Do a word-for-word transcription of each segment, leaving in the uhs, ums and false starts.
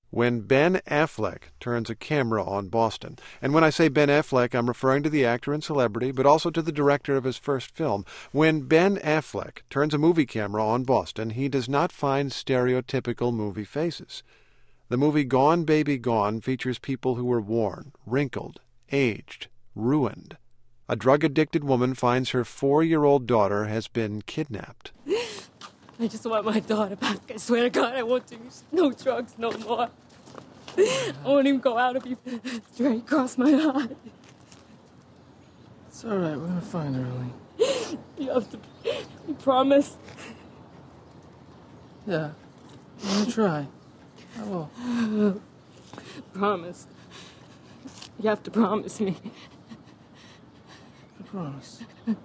when Ben Affleck turns a camera on Boston. And when I say Ben Affleck, I'm referring to the actor and celebrity, but also to the director of his first film. When Ben Affleck turns a movie camera on Boston, he does not find stereotypical movie faces. The movie Gone Baby Gone features people who are worn, wrinkled, aged, ruined. A drug-addicted woman finds her four-year-old daughter has been kidnapped. I just want my daughter back. I swear to God, I won't do no drugs no more. I won't even go out if you straight across my heart. It's all right. We're going to find her, Elaine. You have to... You promise? Yeah. I'm going to try. I will. Promise. You have to promise me. I promise.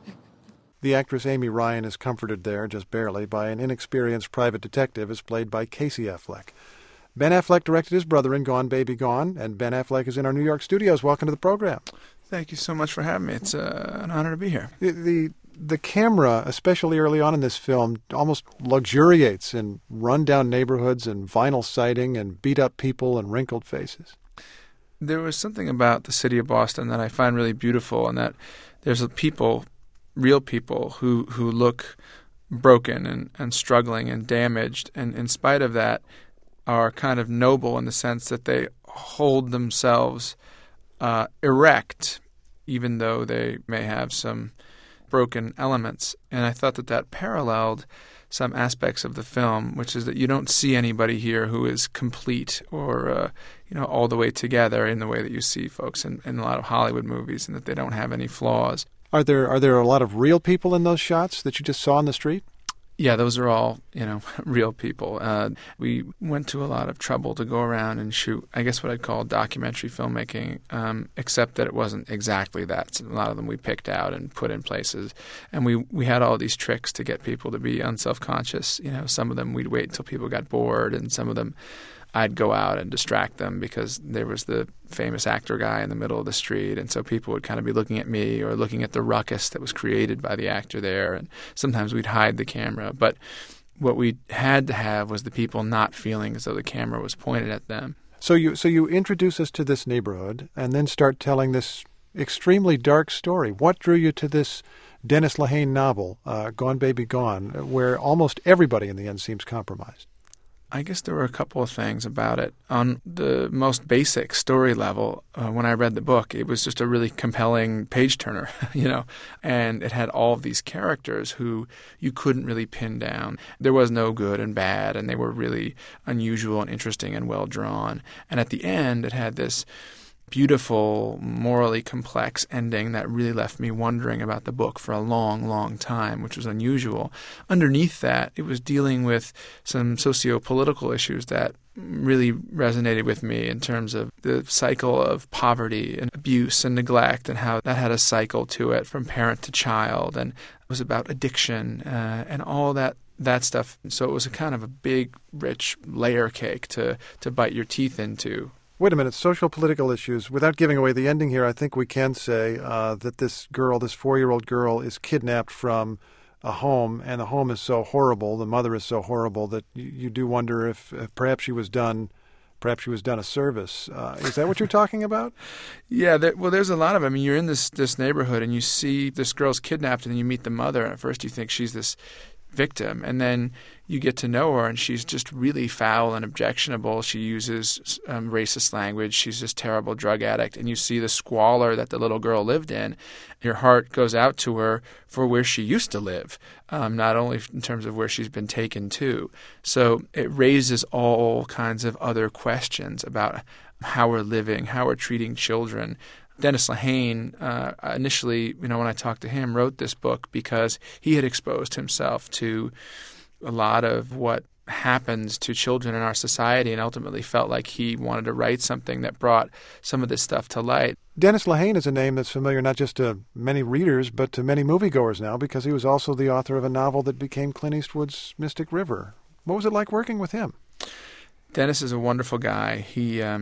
The actress Amy Ryan is comforted there, just barely, by an inexperienced private detective as played by Casey Affleck. Ben Affleck directed his brother in Gone Baby Gone, and Ben Affleck is in our New York studios. Welcome to the program. Thank you so much for having me. It's uh, an honor to be here. The, the the camera, especially early on in this film, almost luxuriates in run-down neighborhoods and vinyl siding and beat-up people and wrinkled faces. There was something about the city of Boston that I find really beautiful, and that there's a people... real people who, who look broken and, and struggling and damaged, and in spite of that are kind of noble in the sense that they hold themselves uh, erect, even though they may have some broken elements. And I thought that that paralleled some aspects of the film, which is that you don't see anybody here who is complete or uh, you know all the way together in the way that you see folks in, in a lot of Hollywood movies, and that they don't have any flaws. Are there are there a lot of real people in those shots that you just saw on the street? Yeah, those are all, you know, real people. Uh, we went to a lot of trouble to go around and shoot, I guess what I'd call documentary filmmaking, um, except that it wasn't exactly that. So a lot of them we picked out and put in places. And we, we had all these tricks to get people to be unselfconscious. You know, some of them we'd wait until people got bored, and some of them I'd go out and distract them because there was the famous actor guy in the middle of the street, and so people would kind of be looking at me or looking at the ruckus that was created by the actor there, and sometimes we'd hide the camera. But what we had to have was the people not feeling as though the camera was pointed at them. So you so you introduce us to this neighborhood and then start telling this extremely dark story. What drew you to this Dennis Lehane novel, uh, Gone Baby Gone, where almost everybody in the end seems compromised? I guess there were a couple of things about it. On the most basic story level, uh, when I read the book, it was just a really compelling page-turner, you know, and it had all of these characters who you couldn't really pin down. There was no good and bad, and they were really unusual and interesting and well-drawn. And at the end, it had this beautiful, morally complex ending that really left me wondering about the book for a long, long time, which was unusual. Underneath that, it was dealing with some socio-political issues that really resonated with me in terms of the cycle of poverty and abuse and neglect, and how that had a cycle to it from parent to child, and it was about addiction uh, and all that that stuff. So it was a kind of a big, rich layer cake to, to bite your teeth into. Wait a minute, social political issues. Without giving away the ending here, I think we can say uh, that this girl, this four-year-old girl, is kidnapped from a home, and the home is so horrible, the mother is so horrible, that you, you do wonder if, if perhaps she was done perhaps she was done a service. Uh, is that what you're talking about? Yeah, there, well, there's a lot of it. I mean, you're in this, this neighborhood, and you see this girl's kidnapped, and then you meet the mother, and at first you think she's this victim, and then you get to know her, and she's just really foul and objectionable. She uses um, racist language. She's this terrible drug addict, and you see the squalor that the little girl lived in. Your heart goes out to her for where she used to live, um, not only in terms of where she's been taken to. So it raises all kinds of other questions about how we're living, how we're treating children. Dennis Lehane, uh, initially, you know, when I talked to him, wrote this book because he had exposed himself to a lot of what happens to children in our society, and ultimately felt like he wanted to write something that brought some of this stuff to light. Dennis Lehane is a name that's familiar not just to many readers, but to many moviegoers now, because he was also the author of a novel that became Clint Eastwood's Mystic River. What was it like working with him? Dennis is a wonderful guy. He um,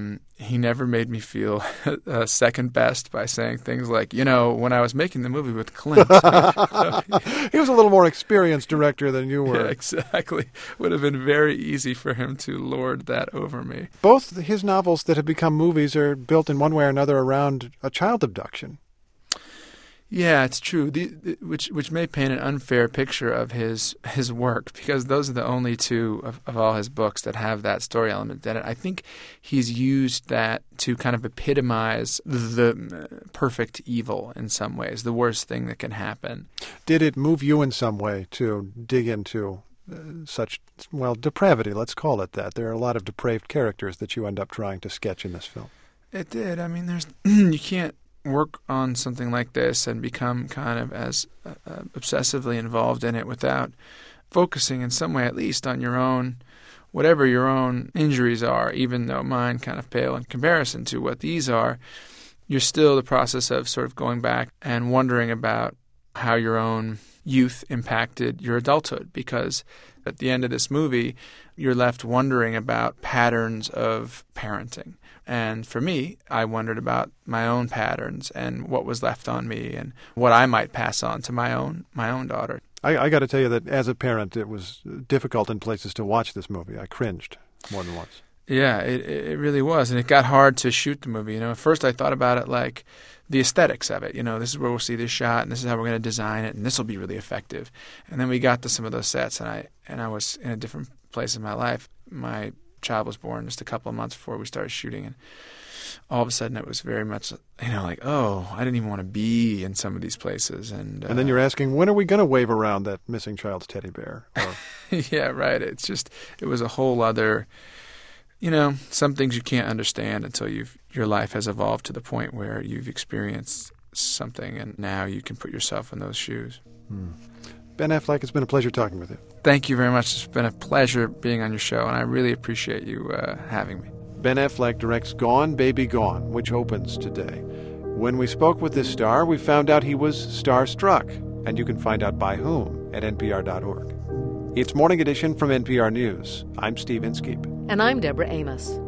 he never made me feel uh, second best by saying things like, you know, when I was making the movie with Clint. He was a little more experienced director than you were. Yeah, exactly. Would have been very easy for him to lord that over me. Both his novels that have become movies are built in one way or another around a child abduction. Yeah, it's true. The, the, which which may paint an unfair picture of his his work, because those are the only two of, of all his books that have that story element in it. I think he's used that to kind of epitomize the perfect evil in some ways, the worst thing that can happen. Did it move you in some way to dig into uh, such, well, depravity, let's call it that? There are a lot of depraved characters that you end up trying to sketch in this film. It did. I mean, there's you can't work on something like this and become kind of as uh, obsessively involved in it without focusing in some way at least on your own, whatever your own injuries are, even though mine kind of pale in comparison to what these are. You're still in the process of sort of going back and wondering about how your own youth impacted your adulthood, because at the end of this movie, you're left wondering about patterns of parenting. And for me, I wondered about my own patterns and what was left on me and what I might pass on to my own my own daughter. I, I got to tell you that as a parent, it was difficult in places to watch this movie. I cringed more than once. Yeah, it it really was. And it got hard to shoot the movie. You know, at first I thought about it like the aesthetics of it. You know, this is where we'll see this shot and this is how we're going to design it and this will be really effective. And then we got to some of those sets and I and I was in a different place in my life. My child was born just a couple of months before we started shooting, and all of a sudden it was very much, you know, like, oh, I didn't even want to be in some of these places. And uh, and then you're asking, when are we going to wave around that missing child's teddy bear? Or... yeah, right. It's just, it was a whole other, you know, some things you can't understand until you've your life has evolved to the point where you've experienced something, and now you can put yourself in those shoes. Hmm. Ben Affleck, it's been a pleasure talking with you. Thank you very much. It's been a pleasure being on your show, and I really appreciate you uh, having me. Ben Affleck directs Gone, Baby Gone, which opens today. When we spoke with this star, we found out he was starstruck, and you can find out by whom at N P R dot org. It's Morning Edition from N P R News. I'm Steve Inskeep. And I'm Deborah Amos.